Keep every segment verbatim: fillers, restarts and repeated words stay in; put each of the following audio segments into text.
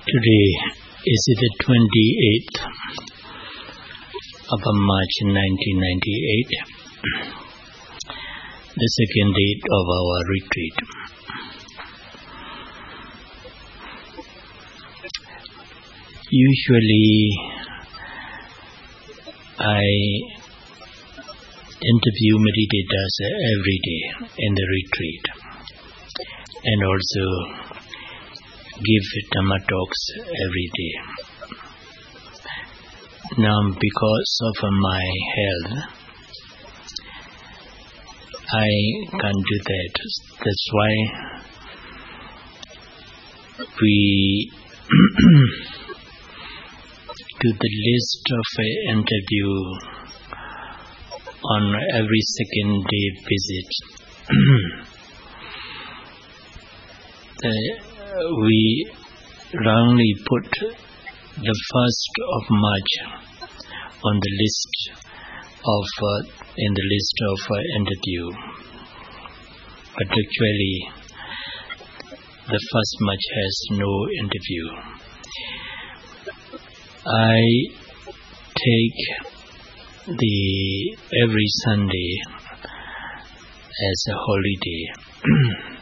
Today is the twenty-eighth of March nineteen ninety-eight, the second date of our retreat. Usually I interview meditators every day in the retreat and also give Dhamma talks every day. Now because of my health, I can't do that. That's why we do the list of interview on every second day visit. the, we wrongly put the first of March on the list of uh, in the list of uh, interview, but actually the first March has no interview. I take the every Sunday as a holiday.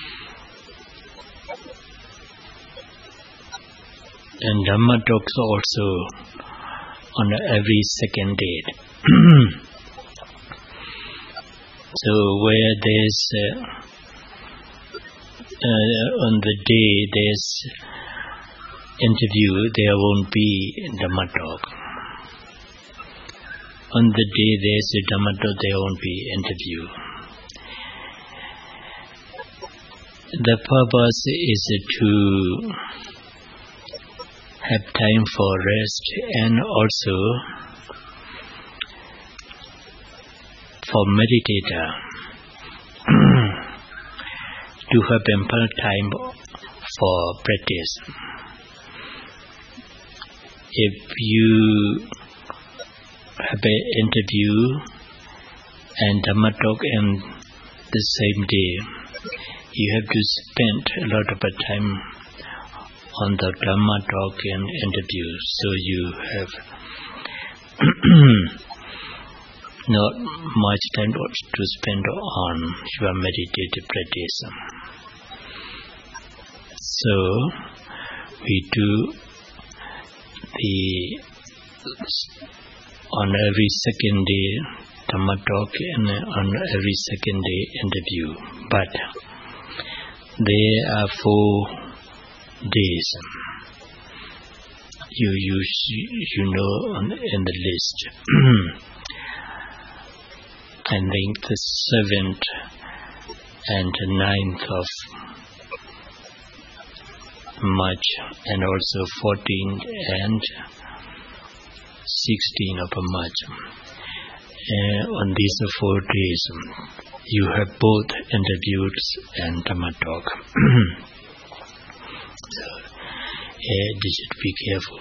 And Dhamma talks also on every second date. So where there's uh, uh, on the day there's interview, there won't be Dhamma talk. On the day there's a Dhamma talk, there won't be interview. The purpose is to have time for rest and also for meditator to have ample time for practice. If you have an interview and Dhamma talk in the same day, you have to spend a lot of time on the Dhamma talk and interview, so you have not much time to spend on your meditative practice. So we do the on every second day Dhamma talk and on every second day interview, but there are four days you you you know on, in the list. I think the seventh and ninth of March and also fourteenth and sixteenth of March. Uh, on these four days you have both interviews and Dhamma talk. So, uh, you should be careful.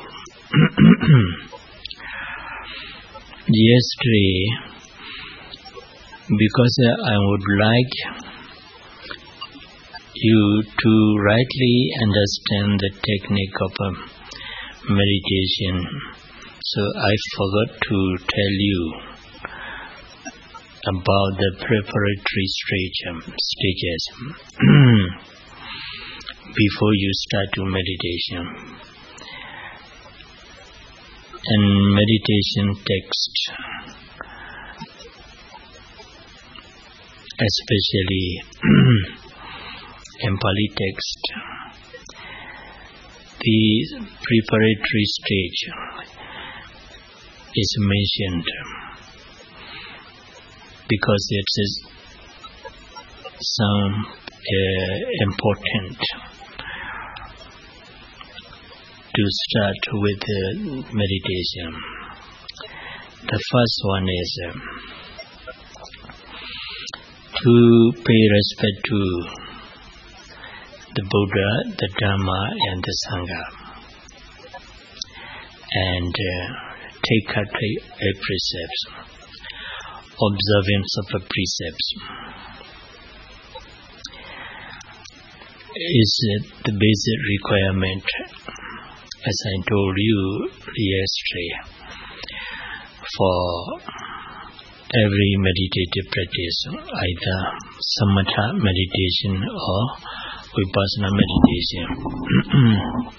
Yesterday, because uh, I would like you to rightly understand the technique of uh, meditation, so I forgot to tell you about the preparatory stage, um, stages before you start to meditation. And meditation text, especially in Pali text, the preparatory stage is mentioned because it is some uh, important to start with uh, meditation. The first one is uh, to pay respect to the Buddha, the Dhamma and the Sangha, and uh, take up a precepts, observance of the precepts. Is uh, the basic requirement as I told you yesterday, for every meditative practice, either samatha meditation or vipassana meditation,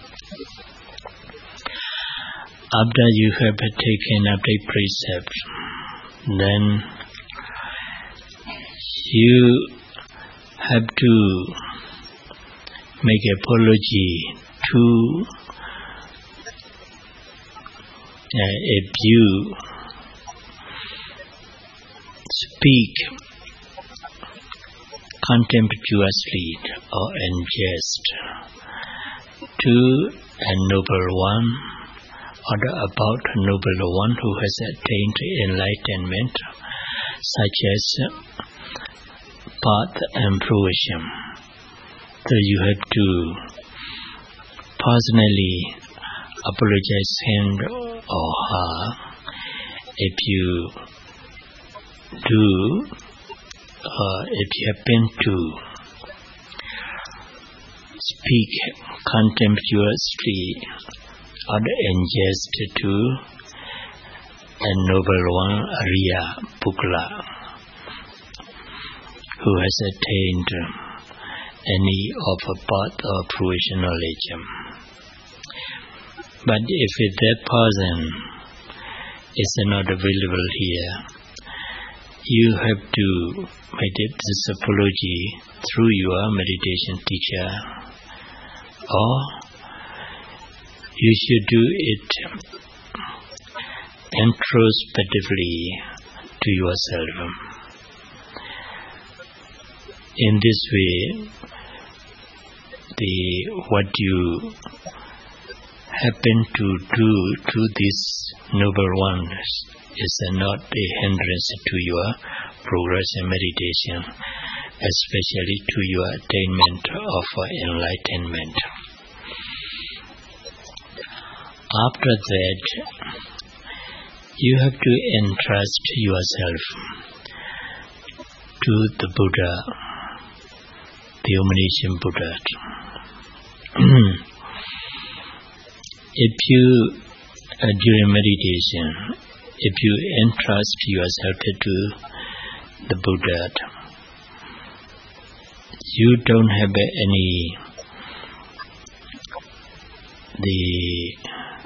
after you have taken up the precept, then you have to make apology to uh, if you speak contemptuously or in jest to a noble one or about a noble one who has attained enlightenment, such as path and fruition. So you have to personally apologize him or her if you do, uh, if you happen to speak contemptuously or in jest to a noble one, Arya Pukla, who has attained any of a path or fruition knowledge. But if that person is not available here, you have to meditate this apology through your meditation teacher, or you should do it introspectively to yourself. In this way, the what you happen to do to this noble one is not a hindrance to your progress in meditation, especially to your attainment of enlightenment. After that, you have to entrust yourself to the Buddha, the omniscient Buddha. If you, uh, during meditation, if you entrust yourself to the Buddha, you don't have any the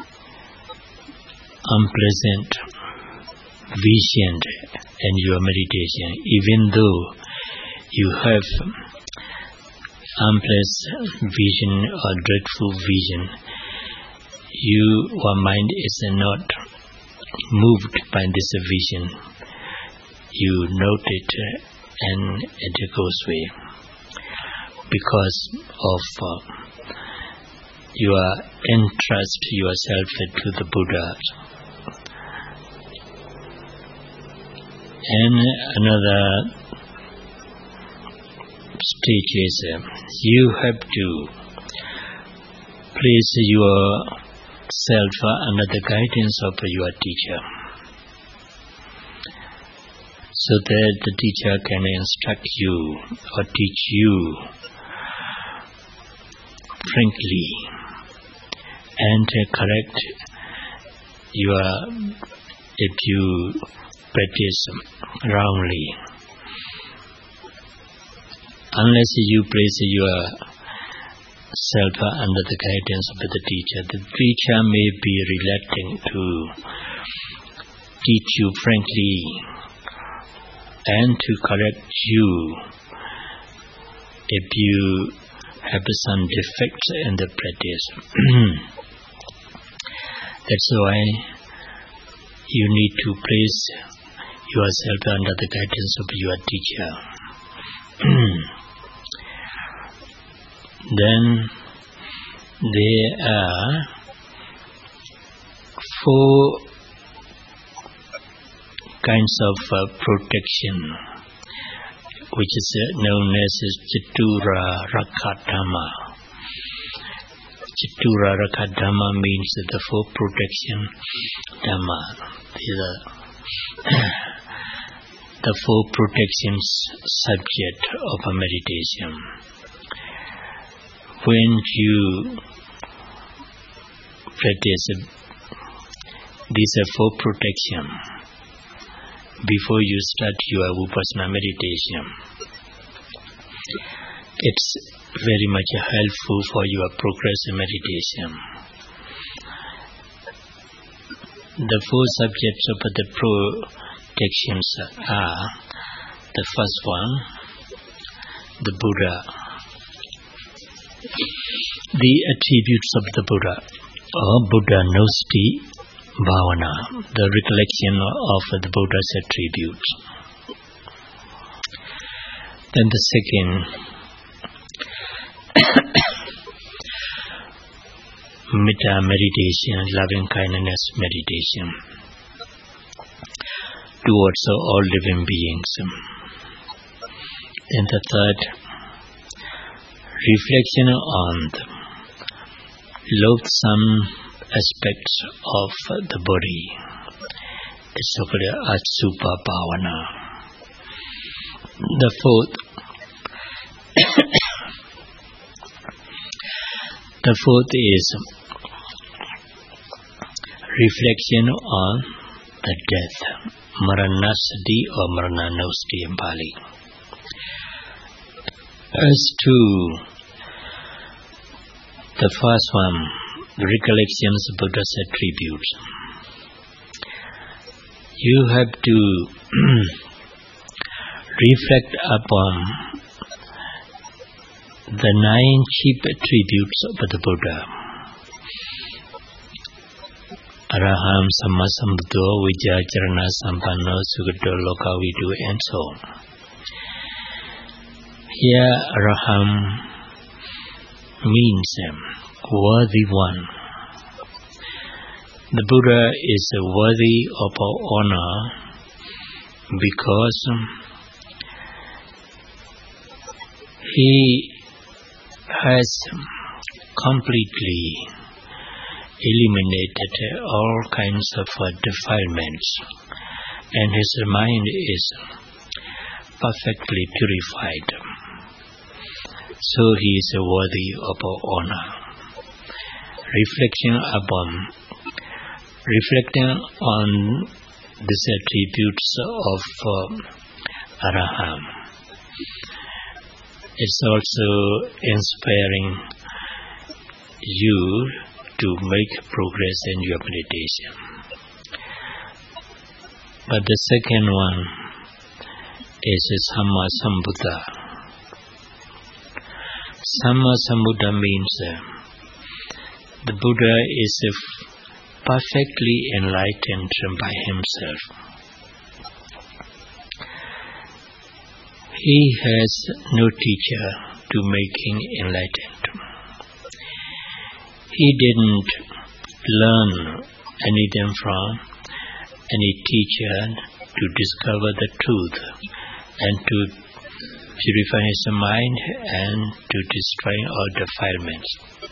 unpleasant vision in your meditation, even though you have unpleasant vision or dreadful vision. You, your mind is not moved by this vision. You note it and it goes away because of uh, you are entrust yourself to the Buddha. And another stage is uh, you have to place your self under the guidance of your teacher, so that the teacher can instruct you or teach you frankly and correct your if you practice wrongly. Unless you place your self under the guidance of the teacher, the teacher may be reluctant to teach you frankly and to correct you if you have some defects in the practice. That's why you need to place yourself under the guidance of your teacher. Then there are four kinds of uh, protection, which is uh, known as Chatura Rakadhamma. Chatura Rakadhamma means the four protection Dhamma. These are the four protections subject of a meditation. When you practice these are for protection before you start your Vipassana meditation. It's very much helpful for your progress in meditation. The four subjects of the protections are: the first one, the Buddha, the attributes of the Buddha, or Buddha Nosti Bhavana, the recollection of the Buddha's attributes. Then the second, Metta meditation, loving kindness meditation towards all living beings. And the third, reflection on the loathsome aspects of the body. It's called Asubha Bhavana. The fourth, the fourth is reflection on the death, Maranasati or Marananosti in Pali. As to the first one, recollections of Buddha's attributes, you have to reflect upon the nine chief attributes of the Buddha: Araham, Sammasambuddho, Vijayacharana, Sampanno, Sugata, Lokavidu, and so on. Here, Araham means worthy one. The Buddha is worthy of our honor because he has completely eliminated all kinds of defilements, and his mind is perfectly purified. So he is worthy of our honor. Reflection upon, reflecting on these attributes of uh, Araham, it's also inspiring you to make progress in your meditation. But the second one is Samma Sambuddha. Samma Sambuddha means uh, the Buddha is uh, perfectly enlightened by himself. He has no teacher to make him enlightened. He didn't learn anything from any teacher to discover the truth and to purify his mind and to destroy all defilements.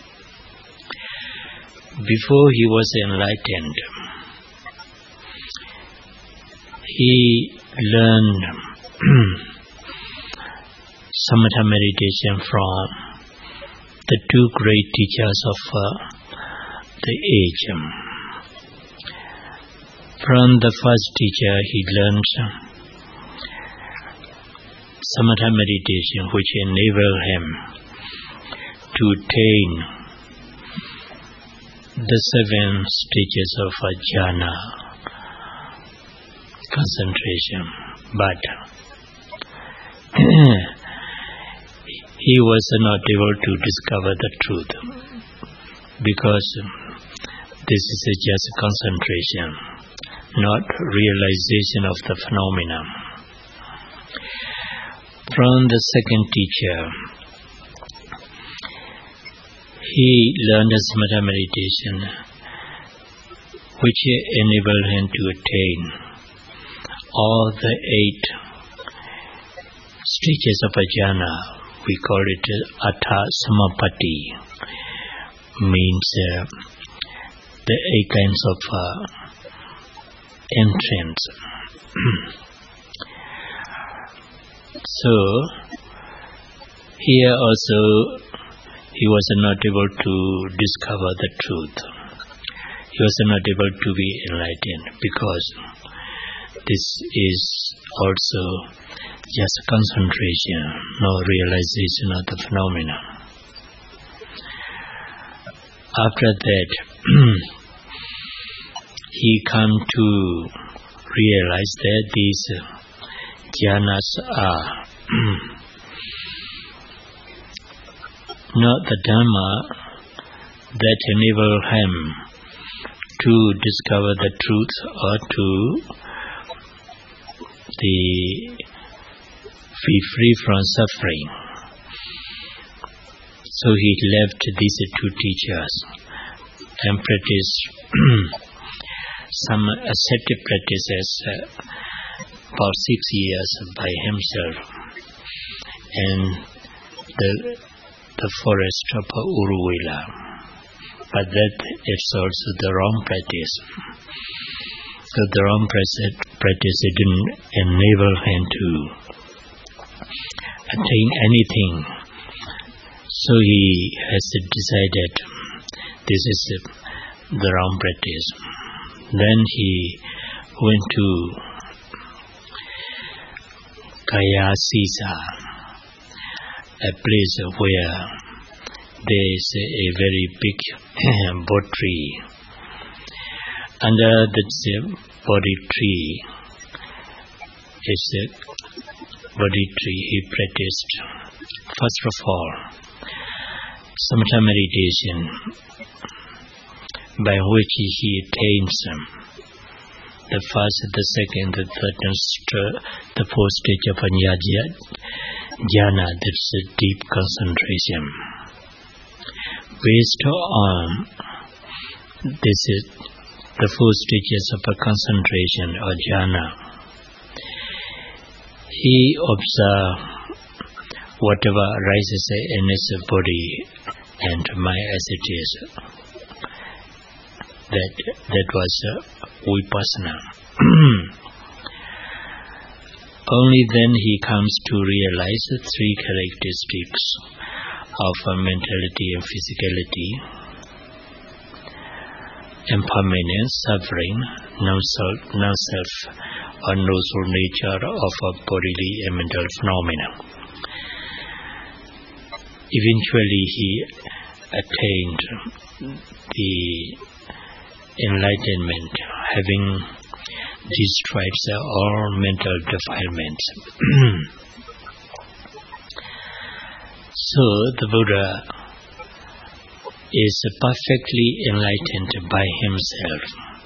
Before he was enlightened, he learned samatha meditation from the two great teachers of uh, the age. From the first teacher, he learned samatha meditation, which enabled him to attain the seven stages of jhana, concentration. But he was not able to discover the truth, because this is just concentration, not realization of the phenomena. From the second teacher, he learned a samatha meditation, which enabled him to attain all the eight stages of jhana. We call it Atha Samapatti, means uh, the eight kinds of uh, entrance. So, here also he was not able to discover the truth. he was not able to be enlightened because this is also just concentration, no realization of the phenomena. After that, he come to realize that these jhanas are not the Dhamma that enable him to discover the truth or to the be free from suffering. So he left these two teachers and practiced some ascetic practices for six years by himself in the the forest of Uruvela. But that is also the wrong practice. So the wrong practice didn't enable him to attain anything. So he has decided this is the wrong practice. Then he went to Kayasisa, a place where there is a very big bodhi tree. Under this bodhi tree is a bodhi tree he practiced. First of all, samatha meditation, by which he attains the first, the second, the third, and the fourth stage of jhana, that's a deep concentration. Based on this is the four stages of a concentration or jhana, he observes whatever arises in his body and mind as it is. That that was uh, vipassana. Only then he comes to realize the three characteristics of uh, mentality and physicality, impermanence, suffering, non-self, non-self or no-soul nature of a bodily and mental phenomena. Eventually he attained the enlightenment, having destroyed all mental defilements. So the Buddha is perfectly enlightened by himself.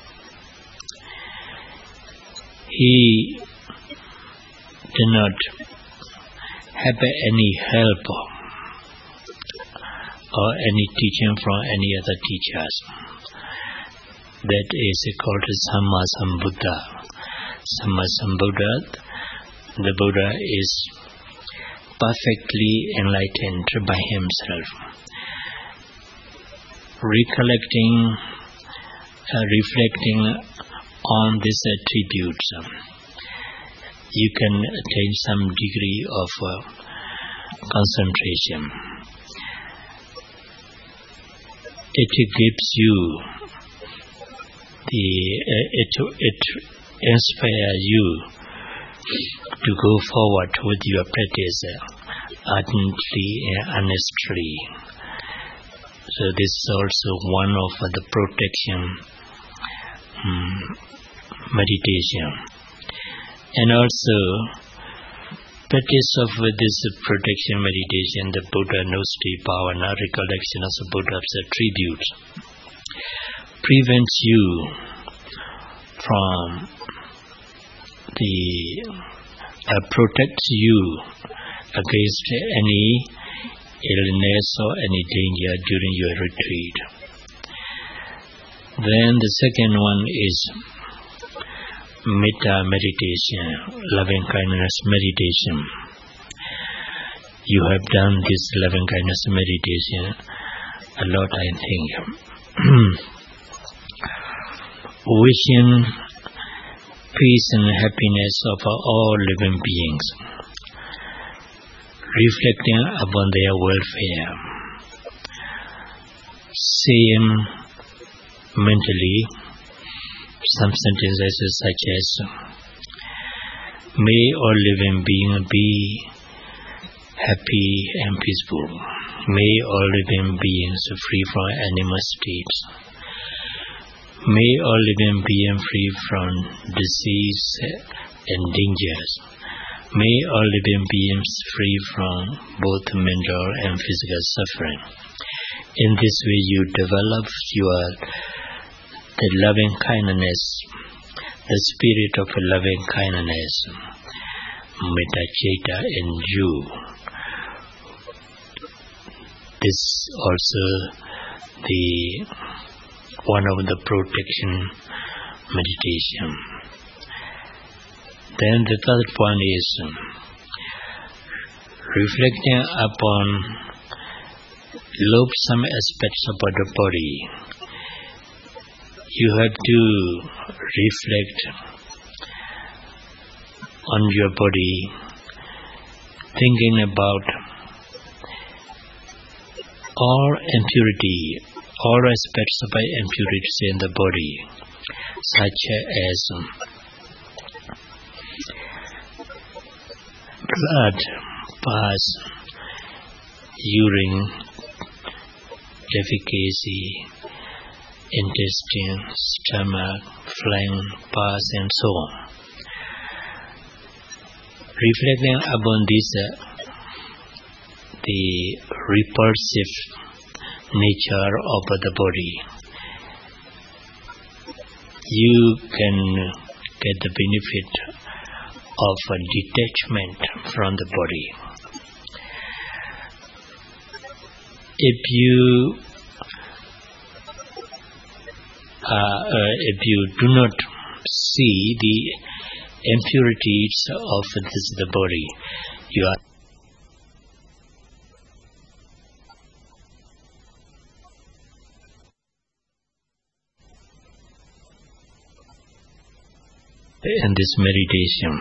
He did not have any help or any teaching from any other teachers. That is called Samma Sambuddha. Samma Sambuddha, the Buddha is perfectly enlightened by himself. Recollecting, uh, reflecting on these attributes, you can attain some degree of uh, concentration. It gives you the uh, it it inspires you to go forward with your practice ardently and honestly. So this is also one of the protection um, meditation, and also practice of this protection meditation, the Buddha Nusti Bhavana, recollection of the Buddha's attributes, prevents you from the uh, protects you against any illness or any danger during your retreat. Then the second one is metta meditation, loving kindness meditation. You have done this loving kindness meditation a lot, I think. Wishing peace and happiness of all living beings, reflecting upon their welfare, seeing mentally some sentences such as, may all living beings be happy and peaceful. May all living beings free from animal states. May all living beings free from disease and dangers. May all living beings free from both mental and physical suffering. In this way you develop your the loving kindness, the spirit of loving kindness, metta citta in you. This also the one of the protection meditation. Then the third one is reflecting upon loathsome aspects about the body. You have to reflect on your body, thinking about all impurity, all aspects of impurities in the body, such as blood, pus, urine, defecation, intestine, stomach, phlegm, pus, and so on. Reflecting upon this, uh, the repulsive nature of the body, you can get the benefit of a detachment from the body. If you uh, uh, if you do not see the impurities of this the body, you are in this meditation.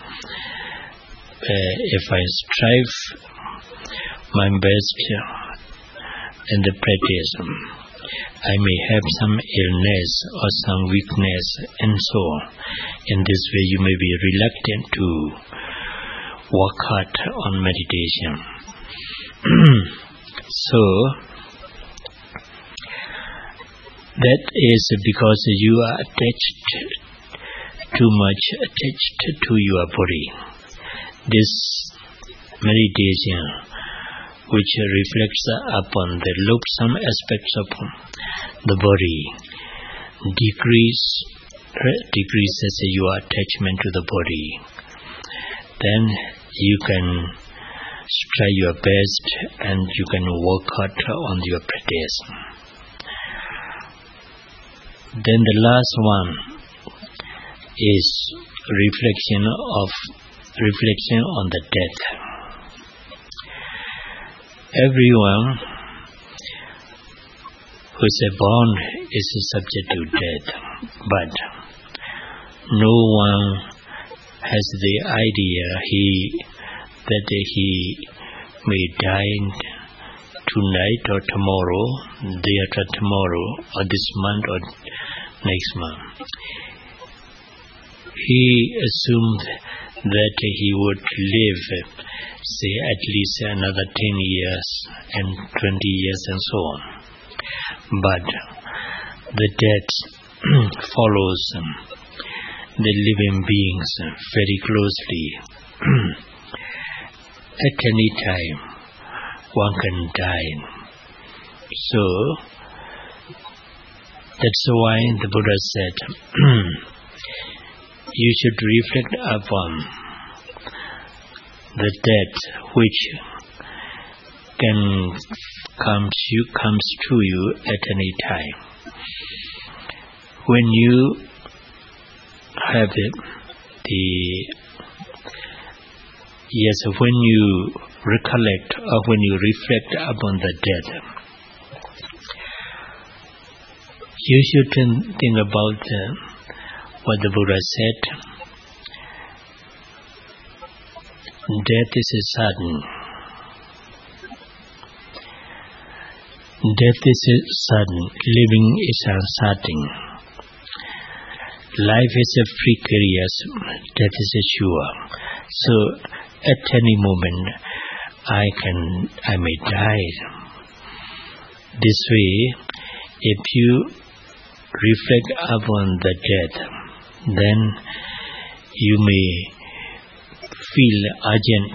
Uh, if I strive my best in the practice, I may have some illness or some weakness and so on. In this way you may be reluctant to work hard on meditation. So that is because you are attached, too much attached to your body. This meditation, which reflects upon the loathsome aspects of the body, decrease, decreases your attachment to the body. Then you can try your best and you can work hard on your practice. Then the last one is reflection of reflection on the death. Everyone who is born is subject to death, but no one has the idea he that he may die tonight or tomorrow, day after tomorrow, or this month or next month. He assumed that he would live, say, at least another ten years and twenty years and so on. But the death follows the living beings very closely. At any time, one can die. So, that's why the Buddha said, you should reflect upon the death which can come to, comes to you at any time. When you have it, the yes, when you recollect or when you reflect upon the death, you should think about uh, what the Buddha said. Death is sudden. Death is sudden, living is uncertain. Life is precarious, death is sure. So at any moment I can I may die. This way, if you reflect upon the death, then you may feel urgent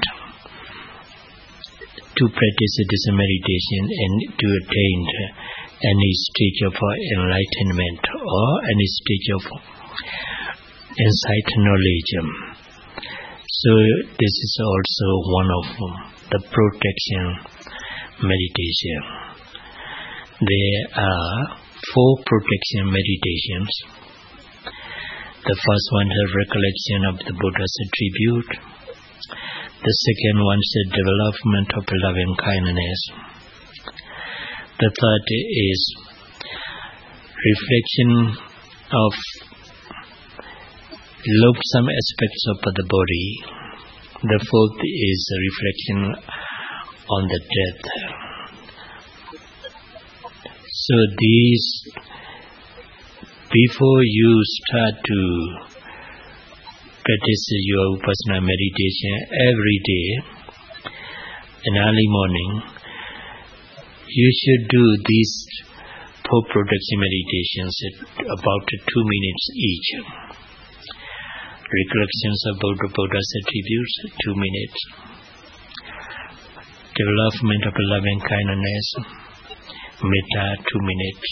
to practice this meditation and to attain any stage of enlightenment or any stage of insight knowledge. So this is also one of the protection meditation. There are four protection meditations. The first one is recollection of the Buddha's attribute. The second one is the development of loving kindness. The third is reflection of loathsome aspects of the body. The fourth is reflection on the death. So these, before you start to practice your Vipassana meditation every day, in early morning, you should do these four protection meditations at about two minutes each. Recollections about the Buddha's attributes, two minutes. Development of loving kindness, metta, two minutes.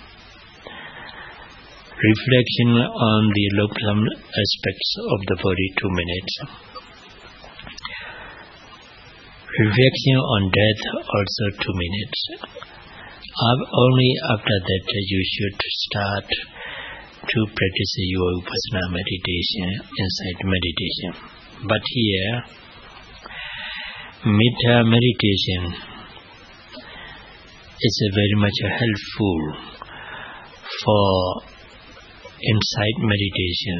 Reflection on the loathsome aspects of the body, two minutes. Reflection on death, also two minutes. Only after that you should start to practice your Vipassana meditation, insight meditation. But here, metta meditation is very much helpful for insight meditation,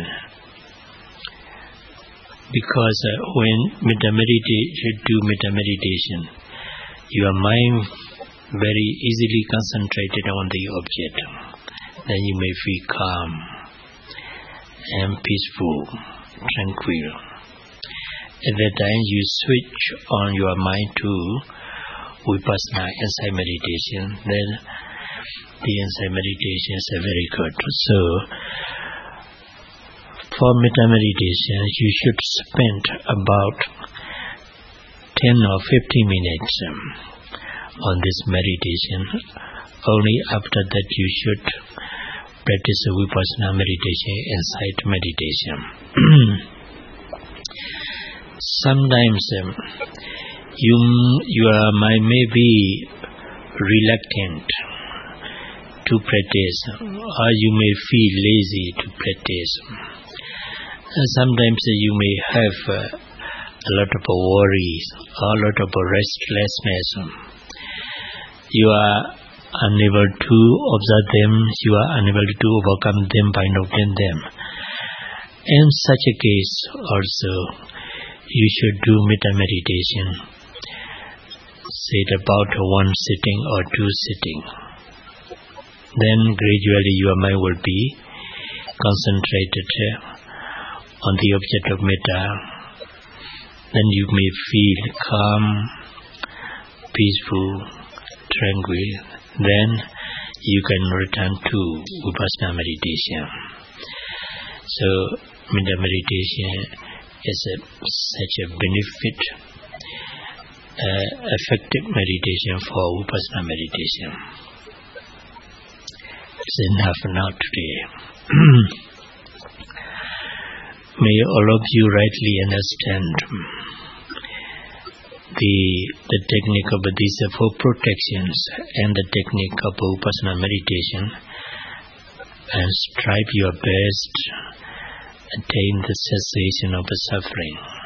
because uh, when metta meditation, do metta meditation, your mind very easily concentrated on the object. Then you may feel calm and peaceful, tranquil. At that time you switch on your mind to Vipassana insight meditation, then the insight meditation is very good. So for metta meditation you should spend about ten or fifteen minutes on this meditation. Only after that you should practice Vipassana meditation, insight meditation. Sometimes um, you your mind may be reluctant to practice, or you may feel lazy to practice. And sometimes you may have uh, a lot of worries, or a lot of restlessness. You are unable to observe them, you are unable to overcome them by noting them. In such a case also, you should do metta meditation, say about one sitting or two sitting. Then gradually your mind will be concentrated on the object of metta. Then you may feel calm, peaceful, tranquil. Then you can return to Vipassana meditation. So metta meditation is a, such a benefit, uh, effective meditation for Vipassana meditation. It's enough now today. May all of you rightly understand the the technique of these four protections and the technique of Vipassana meditation, and strive your best attain the cessation of suffering.